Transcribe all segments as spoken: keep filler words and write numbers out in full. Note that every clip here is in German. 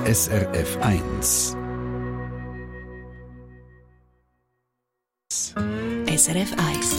S R F eins. S R F eins.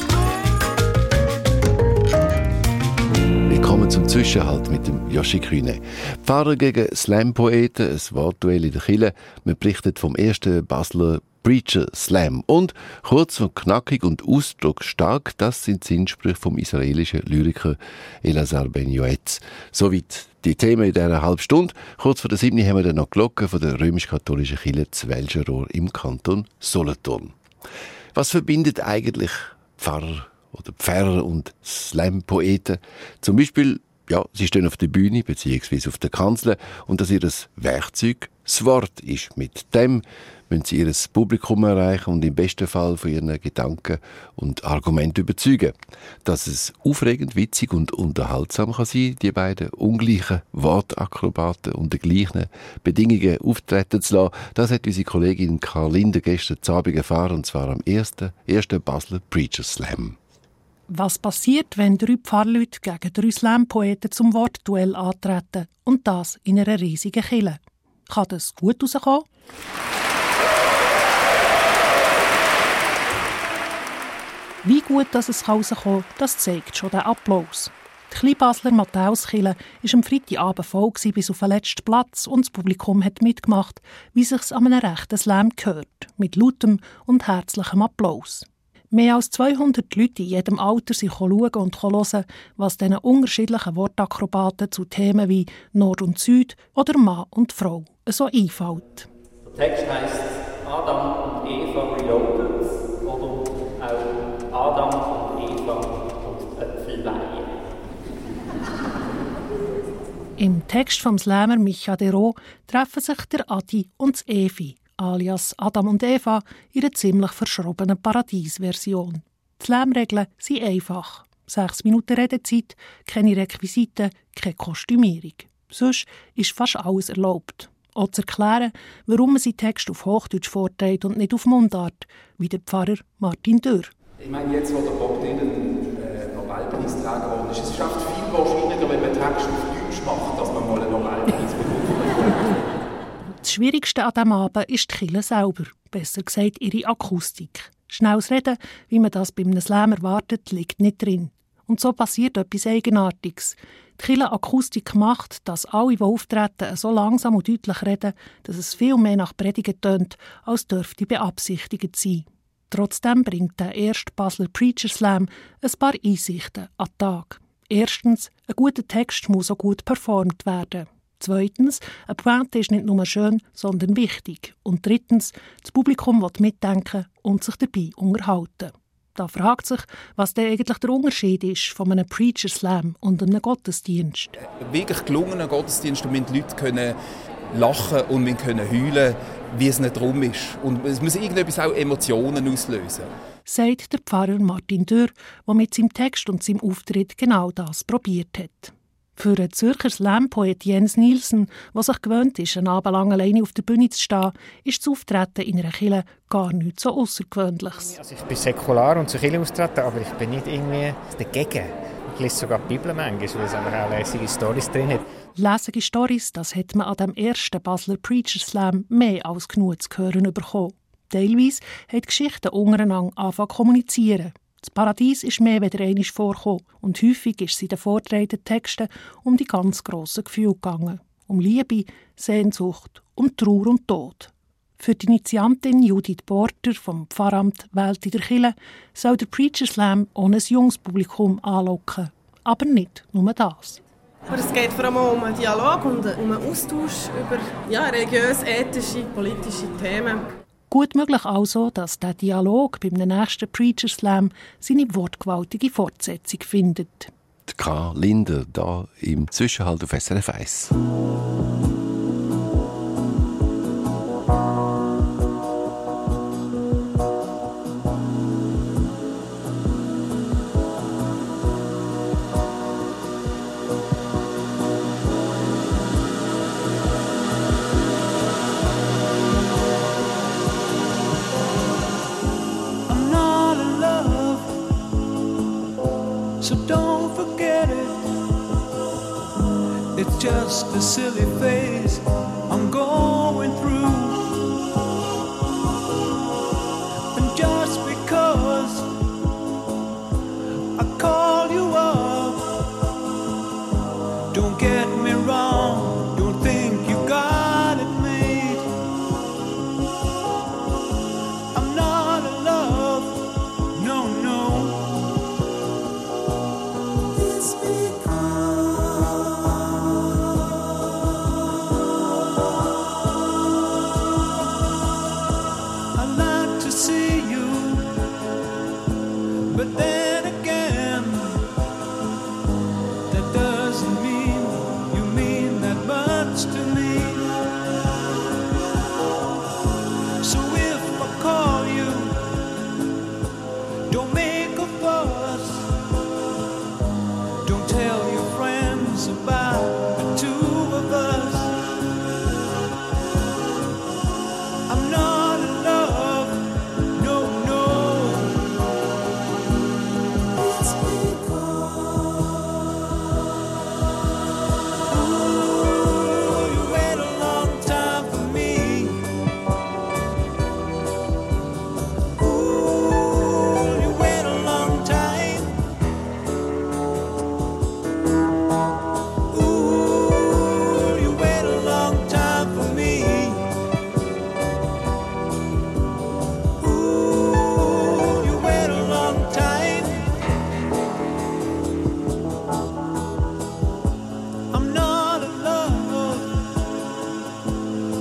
Willkommen zum Zwischenhalt mit dem Joshi Kühne. Pfarrer gegen Slam-Poeten, ein Wortduell in der Kirche. Wir berichten vom ersten Basler Preacher Slam. Und kurz und knackig und ausdrucksstark, das sind die Sinnsprüche vom israelischen Lyriker Elazar Ben Yoetz. Soweit die Themen in dieser halben Stunde. Kurz vor der siebten haben wir dann noch die Glocke von der römisch-katholischen Kirche zu Welscherohr im Kanton Solothurn. Was verbindet eigentlich Pfarrer oder Pfarrer und Slam-Poeten? Zum Beispiel, ja, sie stehen auf der Bühne bzw. auf der Kanzel und dass ihr Werkzeug das Wort ist. Mit dem müssen sie ihr Publikum erreichen und im besten Fall von ihren Gedanken und Argumenten überzeugen. Dass es aufregend, witzig und unterhaltsam kann sein, die beiden ungleichen Wortakrobaten unter gleichen Bedingungen auftreten zu lassen, das hat unsere Kollegin Karl Linder gestern zu Abend erfahren, und zwar am ersten, ersten Basler Preacher Slam. Was passiert, wenn drei Pfarrleute gegen drei Slam-Poeten zum Wortduell antreten und das in einer riesigen Kirche? Kann das gut rauskommen? Wie gut dass es rauskommen kann, das zeigt schon der Applaus. Die Kleinbasler Matthäuskirche war am Freitagabend voll bis auf den letzten Platz und das Publikum hat mitgemacht, wie sich's an einem rechten Slam gehört, mit lautem und herzlichem Applaus. Mehr als zweihundert Leute in jedem Alter sind schauen und hören, was diesen unterschiedlichen Wortakrobaten zu Themen wie Nord und Süd oder Mann und Frau so einfällt. Der Text heisst Adam und Eva reloaded oder auch Adam und Eva und Äpfelleihe. Im Text vom Slammer Micha Dero treffen sich der Adi und das Evi, alias Adam und Eva, in einer ziemlich verschrobenen Paradiesversion. Die Slam-Regeln sind einfach. Sechs Minuten Redezeit, keine Requisiten, keine Kostümierung. Sonst ist fast alles erlaubt. Auch zu erklären, warum man seinen Text auf Hochdeutsch vorträgt und nicht auf Mundart, wie der Pfarrer Martin Dürr. Ich meine, jetzt, wo der Bob Dylan äh, Nobelpreisträger geworden ist, es schafft viel wahrscheinlicher, wenn man Text auf Deutsch macht, dass man mal einen Nobelpreis bekommt. Das Schwierigste an diesem Abend ist die Kirche selber, besser gesagt ihre Akustik. Schnelles Reden, wie man das bei einem Slam erwartet, liegt nicht drin. Und so passiert etwas Eigenartiges. Die Kirchenakustik macht, dass alle, die auftreten, so langsam und deutlich reden, dass es viel mehr nach Predigen tönt, als dürfte beabsichtigt sein. Trotzdem bringt der erste Basler Preacher Slam ein paar Einsichten an den Tag. Erstens, ein guter Text muss auch gut performt werden. Zweitens, eine Pointe ist nicht nur schön, sondern wichtig. Und drittens, das Publikum will mitdenken und sich dabei unterhalten. Da fragt sich, was denn eigentlich der Unterschied ist von einem Preacher Slam und einem Gottesdienst. Wirklich gelungener Gottesdienst, und die Leute können lachen und wir können heulen, wie es nicht drum ist. Und es muss irgendetwas auch Emotionen auslösen. Sagt der Pfarrer Martin Dürr, der mit seinem Text und seinem Auftritt genau das probiert hat. Für einen Zürcher Slam-Poet Jens Nielsen, der sich gewöhnt ist, einen Abend lang alleine auf der Bühne zu stehen, ist das Auftreten in einer Kirche gar nichts so Außergewöhnliches. Also ich bin säkular und zur Kirche austreten, aber ich bin nicht irgendwie dagegen. Ich lese sogar die Bibel manchmal, weil es auch lässige Storys drin hat. Lässige Storys, das hat man an dem ersten Basler Preacher Slam mehr als genug zu hören bekommen. Teilweise haben die Geschichten untereinander angefangen zu kommunizieren. Das Paradies ist mehr als einmal vorgekommen und häufig ist es in den vorgetragenen Texten um die ganz grossen Gefühle gegangen. Um Liebe, Sehnsucht, um Trauer und Tod. Für die Initiantin Judith Porter vom Pfarramt Welt in der Kirche soll der Preacher Slam auch ein junges Publikum anlocken. Aber nicht nur das. Aber es geht vor allem um einen Dialog und um einen Austausch über ja, religiös, ethische, politische Themen. Gut möglich also, dass der Dialog beim nächsten Preacher Slam seine wortgewaltige Fortsetzung findet. Die Karl Linder, da im Zwischenhalt auf S R F eins. So don't forget it. It's just a silly phase I'm going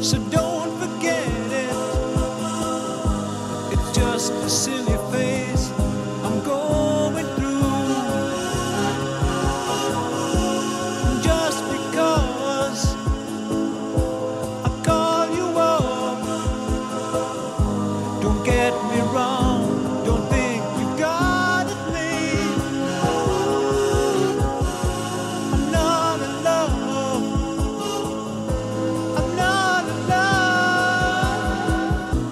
so don't forget it. It's just a silly phase I'm going through. Just because I call you up, don't get me wrong, don't think you got it made. I'm not in love, I'm not in love.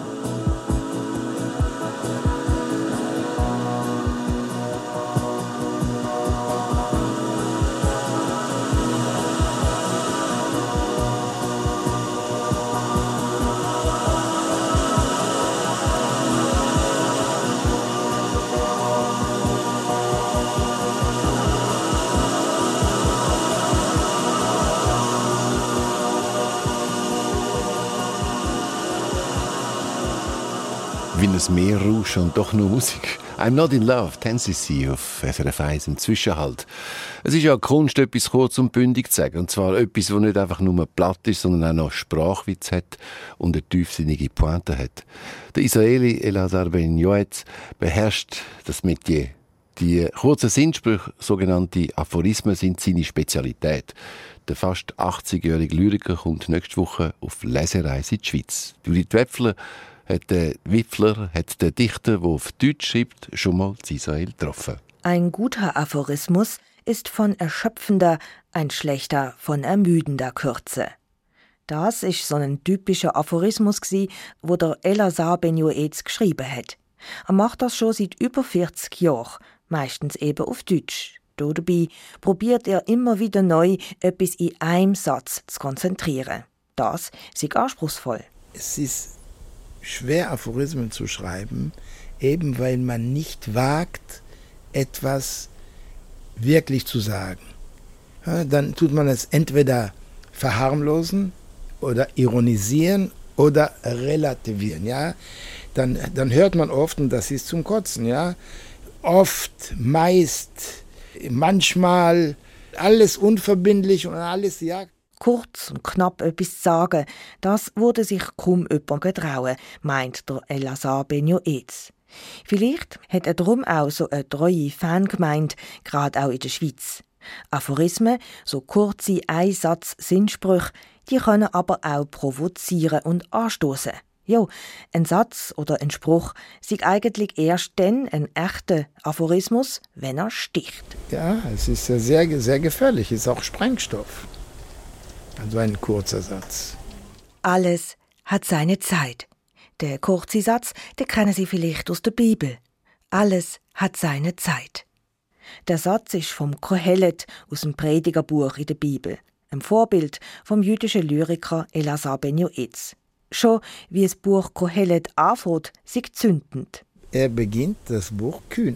Wie ein Meerrauschen und doch nur Musik. I'm not in love, Tennessee auf S R F eins im Zwischenhalt. Es ist ja eine Kunst, etwas kurz und bündig zu sagen. Und zwar etwas, das nicht einfach nur platt ist, sondern auch noch Sprachwitz hat und eine tiefsinnige Pointe hat. Der Israeli Elazar Ben Yoetz beherrscht das Metier. Die kurzen Sinnsprüche, sogenannte Aphorismen, sind seine Spezialität. Der fast achtzigjährige Lyriker kommt nächste Woche auf Lesereise in die Schweiz. Judith Wipfler hat der Wipfler hat den Dichter, der auf Deutsch schreibt, schon mal in Israel getroffen. Ein guter Aphorismus ist von erschöpfender, ein schlechter von ermüdender Kürze. Das ist so ein typischer Aphorismus gsi, wo der Elazar Ben Yoetz geschrieben hat. Er macht das schon seit über vierzig Jahren, meistens eben auf Deutsch. Dabei probiert er immer wieder neu, etwas in einem Satz zu konzentrieren. Das ist anspruchsvoll. Es ist schwer, Aphorismen zu schreiben, eben weil man nicht wagt, etwas wirklich zu sagen. Ja, dann tut man es entweder verharmlosen oder ironisieren oder relativieren. Ja? Dann, dann hört man oft, und das ist zum Kotzen, ja, oft, meist, manchmal, alles unverbindlich und alles, ja. Kurz und knapp etwas zu sagen, das würde sich kaum jemand getrauen, meint der Elazar Ben Yoetz. Vielleicht hat er darum auch so eine treue Fangemeinde, gerade auch in der Schweiz. Aphorismen, so kurze Einsatz-Sinnsprüche, die können aber auch provozieren und anstoßen. Ja, ein Satz oder ein Spruch ist eigentlich erst dann ein echter Aphorismus, wenn er sticht. Ja, es ist sehr, sehr gefährlich, es ist auch Sprengstoff. Also ein kurzer Satz. Alles hat seine Zeit. Der kurze Satz, den kennen Sie vielleicht aus der Bibel. Alles hat seine Zeit. Der Satz ist vom Kohelet aus dem Predigerbuch in der Bibel, einem Vorbild vom jüdischen Lyriker Elazar Ben Yoetz. Schon wie das Buch Kohelet anfängt, sich zündend. Er beginnt das Buch kühn.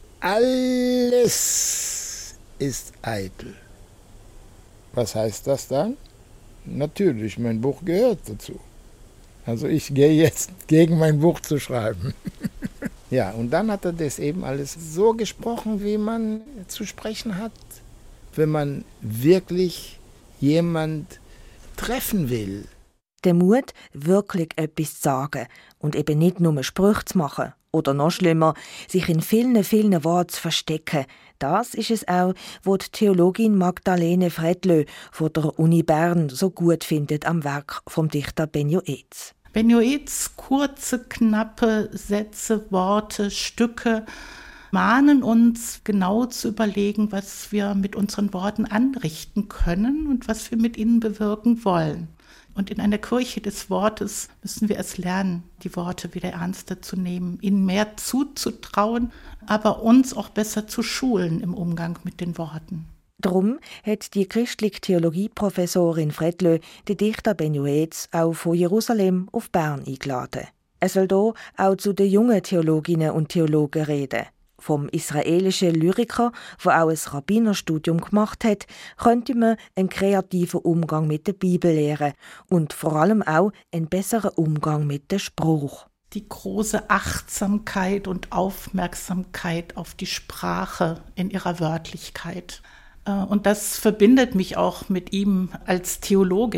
Alles ist eitel. Was heißt das dann? Natürlich, mein Buch gehört dazu. Also ich gehe jetzt gegen mein Buch zu schreiben. Ja, und dann hat er das eben alles so gesprochen, wie man zu sprechen hat, wenn man wirklich jemand treffen will. Der Mut, wirklich etwas zu sagen und eben nicht nur Sprüche zu machen oder noch schlimmer, sich in vielen, vielen Worten zu verstecken. Das ist es auch, was die Theologin Magdalene Fredlö von der Uni Bern so gut findet am Werk vom Dichter Ben Yoetz. Ben Yoetz kurze, knappe Sätze, Worte, Stücke mahnen uns genau zu überlegen, was wir mit unseren Worten anrichten können und was wir mit ihnen bewirken wollen. Und in einer Kirche des Wortes müssen wir es lernen, die Worte wieder ernster zu nehmen, ihnen mehr zuzutrauen, aber uns auch besser zu schulen im Umgang mit den Worten. Darum hat die christliche Theologieprofessorin Fredlö den Dichter Ben Yoetz auch von Jerusalem auf Bern eingeladen. Er soll hier auch zu den jungen Theologinnen und Theologen reden. Vom israelischen Lyriker, der auch ein Rabbinerstudium gemacht hat, könnte man einen kreativen Umgang mit der Bibel lernen und vor allem auch einen besseren Umgang mit dem Spruch. Die große Achtsamkeit und Aufmerksamkeit auf die Sprache in ihrer Wörtlichkeit. Und das verbindet mich auch mit ihm als Theologin.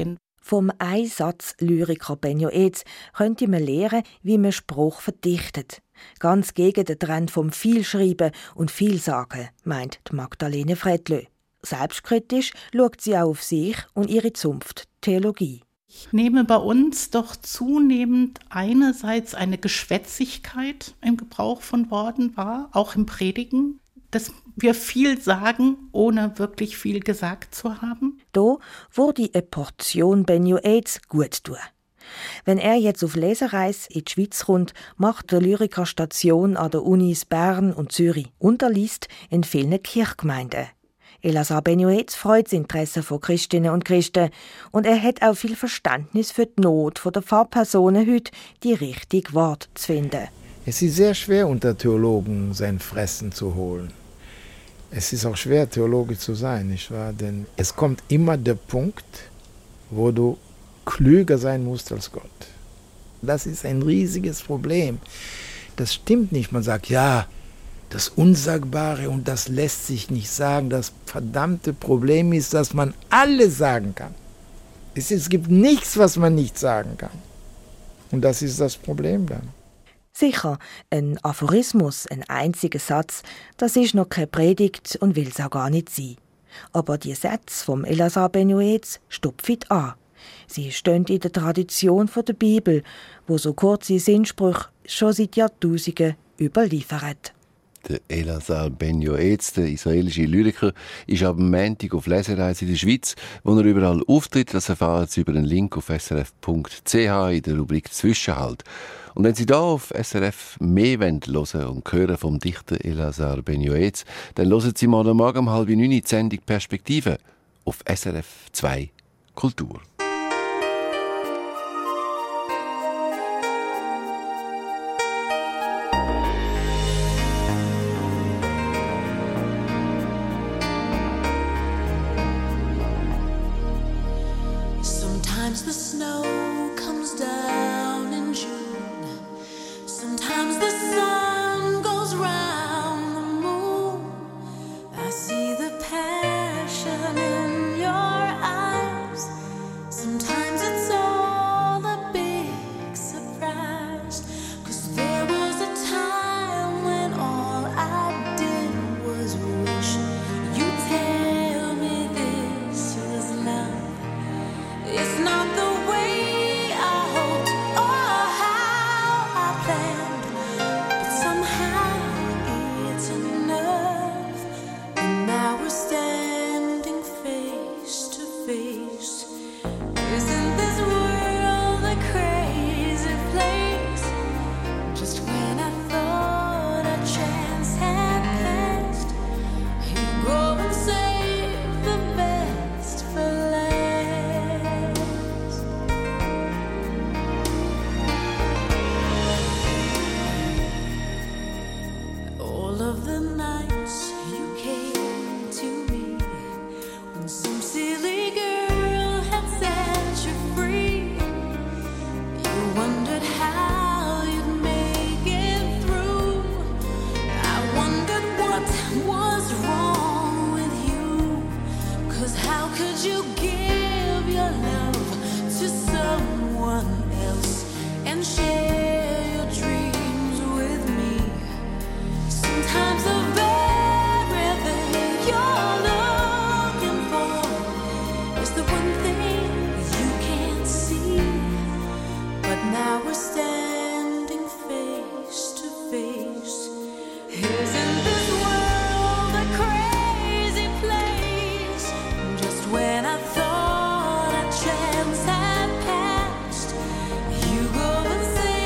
Vom Einsatz-Lyriker Benjo Ez könnte man lernen, wie man Spruch verdichtet. Ganz gegen den Trend vom Vielschreiben und Vielsagen, meint Magdalene Fredlö. Selbstkritisch schaut sie auch auf sich und ihre Zunft Theologie. Ich nehme bei uns doch zunehmend einerseits eine Geschwätzigkeit im Gebrauch von Worten wahr, auch im Predigen, dass wir viel sagen, ohne wirklich viel gesagt zu haben. Da würde eine Portion Benjo Ez gut tun. Wenn er jetzt auf Lesereise in die Schweiz kommt, macht der Lyriker Station an den Unis Bern und Zürich und er liest in vielen Kirchgemeinden. Elazar Benjo Ez freut das Interesse von Christinnen und Christen und er hat auch viel Verständnis für die Not der Pfarrpersonen heute, die richtige Worte zu finden. Es ist sehr schwer, unter Theologen sein Fressen zu holen. Es ist auch schwer, Theologe zu sein, nicht wahr? Denn es kommt immer der Punkt, wo du klüger sein musst als Gott. Das ist ein riesiges Problem. Das stimmt nicht. Man sagt, ja, das Unsagbare und das lässt sich nicht sagen. Das verdammte Problem ist, dass man alles sagen kann. Es, es gibt nichts, was man nicht sagen kann. Und das ist das Problem dann. Sicher, ein Aphorismus, ein einziger Satz, das ist noch keine Predigt und will es auch gar nicht sein. Aber die Sätze vom Elazar Benjo Ez stupfen an. Sie stehen in der Tradition der Bibel, wo so kurze Sinnsprüche schon seit Jahrtausenden überliefert. Der Elazar Benjo Ez, der israelische Lyriker, ist ab Montag auf Lesereise in der Schweiz, wo er überall auftritt. Das erfahren Sie über den Link auf s r f punkt c h in der Rubrik Zwischenhalt. Und wenn Sie da auf S R F mehr hören und hören vom Dichter Elazar Benjo Ez, dann hören Sie mal am Morgen um halb neun die Sendung Perspektive auf S R F zwei Kultur. Sometimes the snow comes down in June. Sometimes the sun goes round the moon. I see the passion in your eyes. Sometimes it's all a big surprise. 'Cause there was a time when all I did was wish you'd tell me this is love. It's not the way I hoped or how I planned, but somehow it's enough. And now we're standing face to face. Isn't this world a crazy place? Just when I thought a chance had passed, you go and save the best for last. All of the nights you came to me when some silly girl had set you free. You wondered how you'd make it through. I wondered what was wrong with you. 'Cause how could you give your love to someone else and share your dreams with me? Sometimes the very thing you're looking for is the one thing you can't see. But now we're standing face to face. Isn't this world a crazy place? Just when I thought a chance had passed, you go and say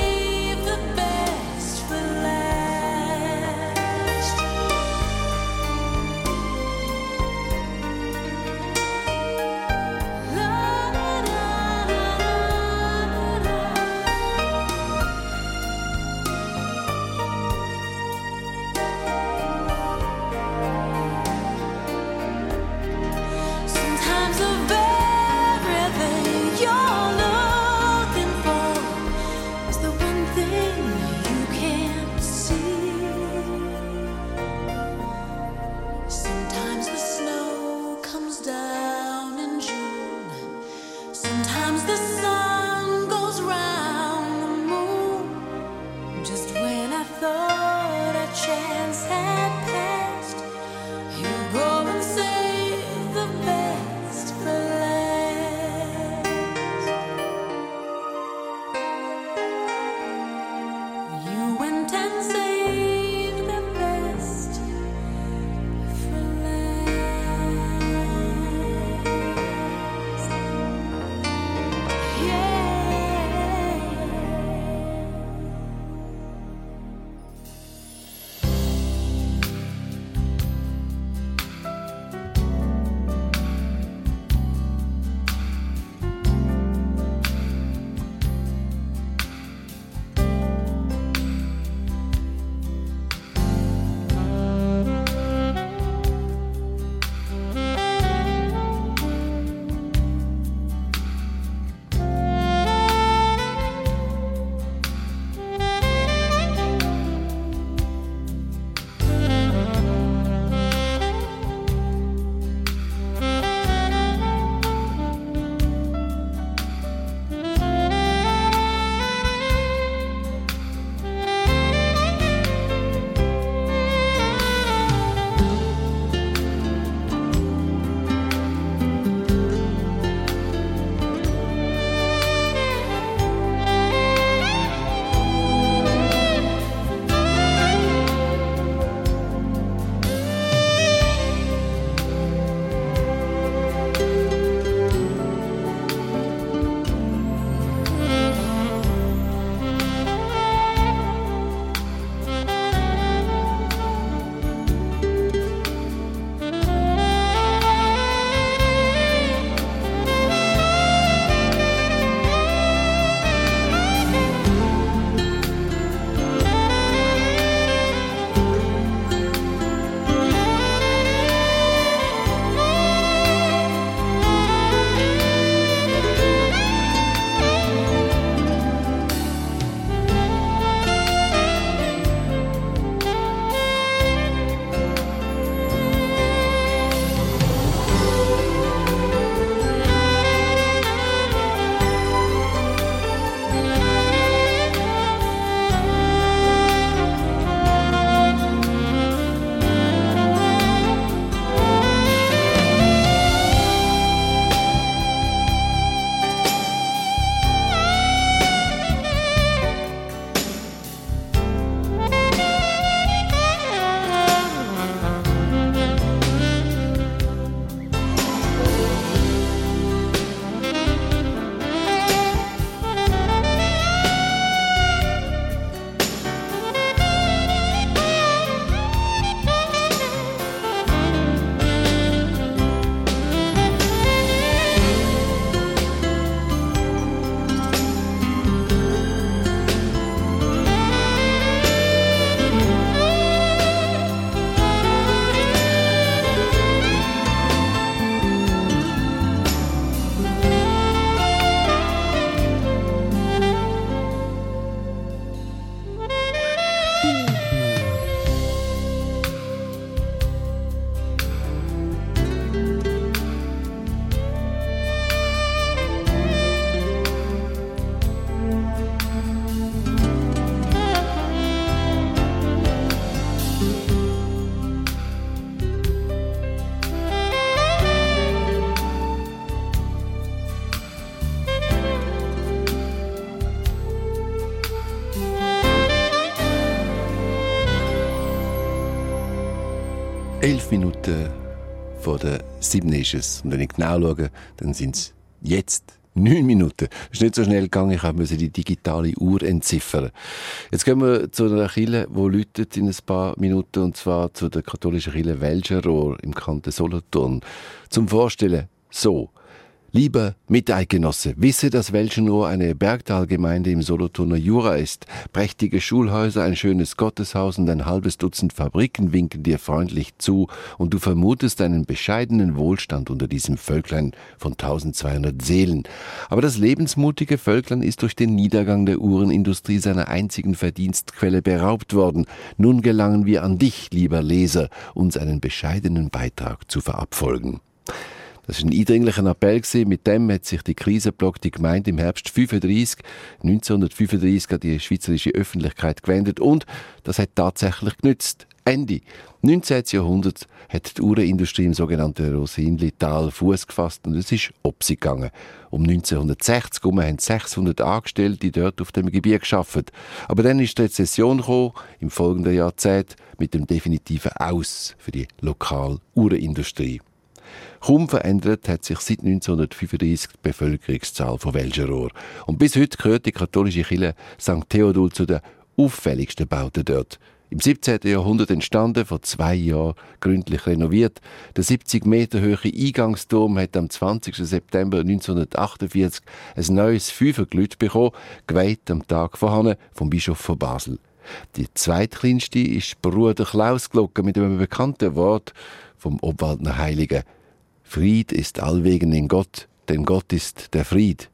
Elf Minuten vor der sieben ist es. Und wenn ich genau schaue, dann sind es jetzt neun Minuten. Das ist nicht so schnell gegangen, ich musste die digitale Uhr entziffern. Jetzt gehen wir zu einer Kirche, die läutet in ein paar Minuten, und zwar zu der katholischen Kirche Welscherohr im Kanton Solothurn. Zum Vorstellen so: Liebe Miteidgenosse, wisse, dass Welschenrohr eine Bergtalgemeinde im Solothurner Jura ist. Prächtige Schulhäuser, ein schönes Gotteshaus und ein halbes Dutzend Fabriken winken dir freundlich zu, und du vermutest einen bescheidenen Wohlstand unter diesem Völklein von eintausendzweihundert Seelen. Aber das lebensmutige Völklein ist durch den Niedergang der Uhrenindustrie seiner einzigen Verdienstquelle beraubt worden. Nun gelangen wir an dich, lieber Leser, uns einen bescheidenen Beitrag zu verabfolgen. Das war ein eindringlicher Appell. Mit dem hat sich die krisenblockte Gemeinde im Herbst fünfunddreissig, neunzehnhundertfünfunddreissig an die schweizerische Öffentlichkeit gewendet, und das hat tatsächlich genützt. Ende neunzehnten Jahrhunderts hat die Uhrenindustrie im sogenannten Rosinli-Tal Fuß gefasst, und es ist ob sie gegangen. Um neunzehnhundertsechzig herum haben sechshundert Angestellte dort auf dem Gebiet gearbeitet. Aber dann ist die Rezession gekommen, im folgenden Jahrzehnt, mit dem definitiven Aus für die lokale Uhrenindustrie. Kaum verändert hat sich seit neunzehnhundertfünfunddreissig die Bevölkerungszahl von Welscherohr. Und bis heute gehört die katholische Kirche Sankt Theodul zu den auffälligsten Bauten dort. Im siebzehnten Jahrhundert entstanden, vor zwei Jahren gründlich renoviert. Der siebzig Meter hohe Eingangsturm hat am zwanzigsten September neunzehnhundertachtundvierzig ein neues Fünferglüt bekommen, geweiht am Tag vorhanden vom Bischof von Basel. Die zweitkleinste ist Bruder Klaus Glocke mit einem bekannten Wort vom Obwaldner Heiligen: Fried ist allwegen in Gott, denn Gott ist der Fried.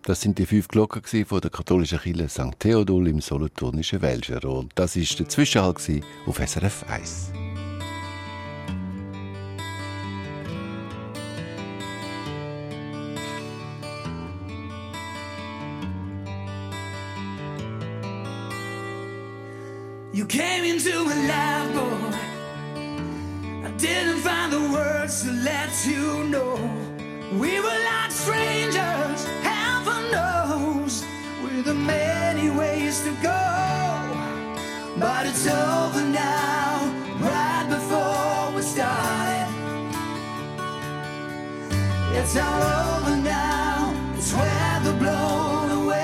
Das sind die fünf Glocken von der katholischen Kirche Sankt Theodul im solothurnischen Welschen. Und das war der Zwischenhalt auf S R F eins. You came into my life, boy. I didn't find the words to let you know. We were like strangers, heaven knows, with the many ways to go. But it's over now, right before we started. It's all over now, it's where the blown away.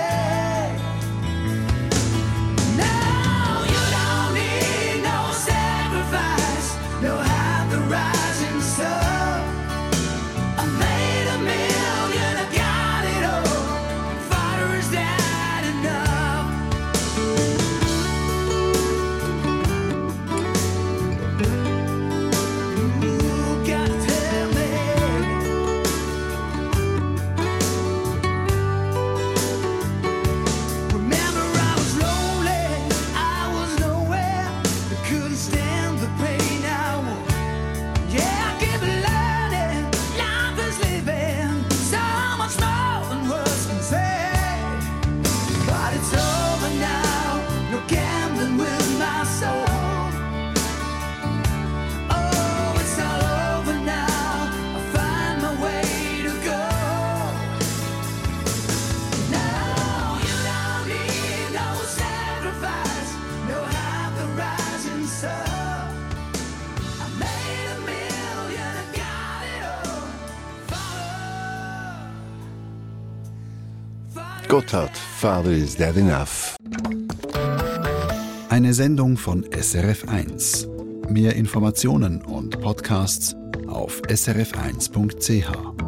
Gotthard, Father is Dead Enough. Eine Sendung von S R F eins. Mehr Informationen und Podcasts auf s r f eins punkt c h.